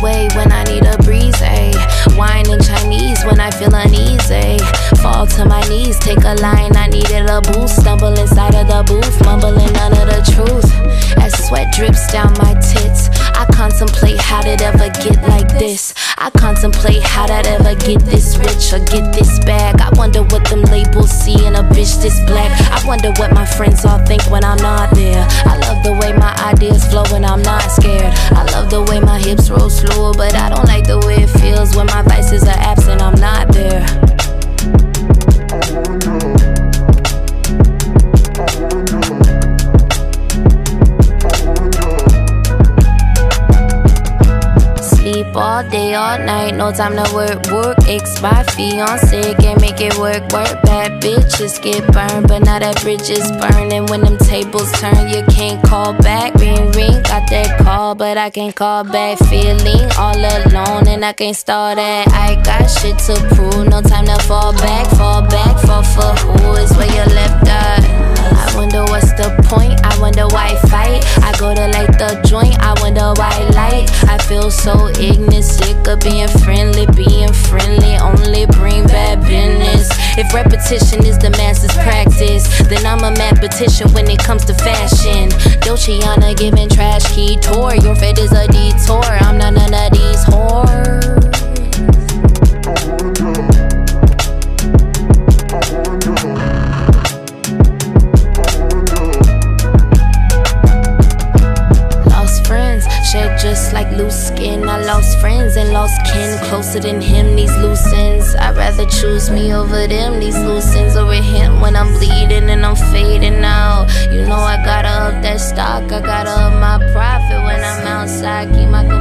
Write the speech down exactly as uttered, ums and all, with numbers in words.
away when I need a breeze, ayy. Wine in Chinese when I feel uneasy. Fall to my knees, take a line, I needed a boost. Stumble inside of the booth, mumbling none of the truth. As sweat drips down my tits, I contemplate how did it ever get like this. I contemplate how did I ever get this rich or get this bag. I wonder what them labels see in a bitch this black. I wonder what my friends all think when I'm not there. I love the way my ideas flow when I'm not scared. I love the way my hips roll slow, but I don't like the way it feels when my vices are absent, I'm not there. Sleep all day, all night, no time to work, work. Ex my fiance, can't make it work, work. Bad bitches get burned, but now that bridge is burning. When them tables turn, you can't call back. Ring, ring, got that call, but I can't call back. Feeling all alone, and I can't start that. I got shit to prove, no time to fall back. Fall back, fall for who is where you left at. I wonder what's the point, I wonder why fight. I go to light the joint, I wonder why light. I feel so ignorant, sick of being friendly. Being friendly only bring bad business. If repetition is the master's practice, then I'm a mathematician when it comes to fashion. Dolciana giving trash key tour. Your fate is a detour, I'm not none of these whores. Just like loose skin, I lost friends and lost kin. Closer than him, these loose ends. I'd rather choose me over them, these loose ends over him. When I'm bleeding and I'm fading out, you know I gotta up that stock, I gotta up my profit. When I'm outside, keep my